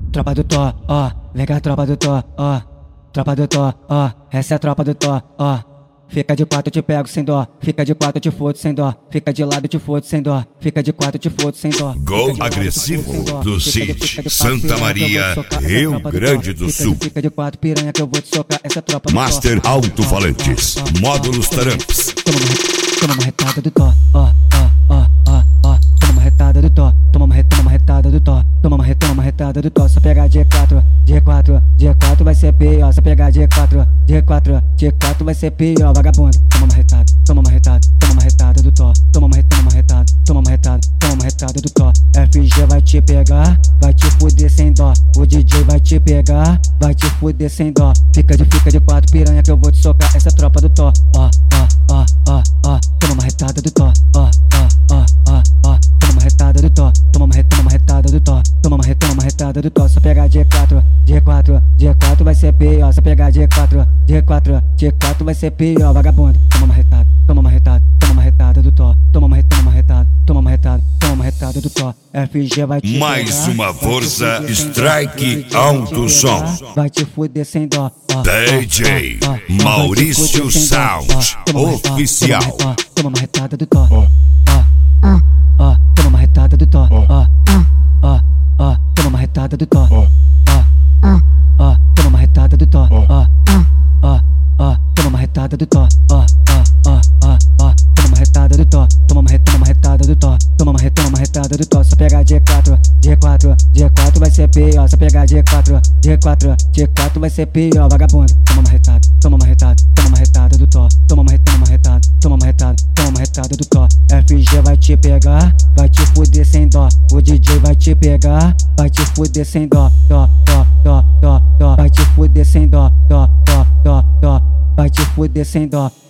Tropa do Tó, ó, vem cá tropa do Tó, ó. Tropa do Tó, ó, essa é a tropa do Tó, ó. Fica de quatro, te pego sem dó. Fica de quatro, te fodo sem dó. Fica de lado, te fodo sem dó. Fica de quatro, te fodo sem dó. Gol agressivo do Cid, Santa Maria, Rio Grande do Sul. Fica de quatro, piranha que eu vou te socar. Essa tropa do Tó. Master Alto-Falantes, módulos Taramps. Toma uma retada do Tó, ó, ó, ó, ó, ó. Toma uma retada do Tó. Toma uma retada do Tó. Toma uma retada do Tó. Só pegar G4, G4, G4 vai ser pior. Só pegar G4, G4, G4 vai ser pior, vagabundo. Toma uma retada, toma uma retada, toma uma retada do Tó. Toma uma retada, toma uma retada do Tó. FG vai te pegar, vai te fuder sem dó. O DJ vai te pegar, vai te fuder sem dó. Fica de quatro, piranha que eu vou te socar. Essa tropa do Tó, ó, ó, ó, ó, ó. Toma uma retada do Tó, ó, ó, ó, ó, ó. Toma uma retada do Tó, toma uma retada do Tó. Toma uma retada do Tó. Só pegar G4, G4, G4 vai ser pior. Só pegar G4, G4, G4 vai ser pior, vagabundo. Toma uma retada, toma uma retada, toma uma retada do Tó. Toma uma retada, toma uma retada do Tó. FG vai te Mais pegar, uma força, Strike Alto Som. vai te fuder sem dó. DJ Maurício Sound Oficial. Toma uma retada do Tó. Toma uma retada do Tó. Toma uma retada do Tó. Toma uma retada do Tó. Toma uma retada do Tó. Toma uma retada do Tó. Toma uma retada do Tó. Toma uma retada do Tó. Só pegar G4, G4, G4 vai ser pior. Só pegar G4, G4, G4 vai ser pior, vagabundo. Toma uma retada, toma uma retada, toma uma retada do Tó. Toma uma retada, toma uma retada do Tó. FG vai te pegar, vai te fuder sem dó. O DJ vai te pegar, vai te fuder sem dó. Dó, dó, dó, dó, dó. Vai te fuder sem dó. Dó, dó, dó, dó. Vai te fuder sem dó.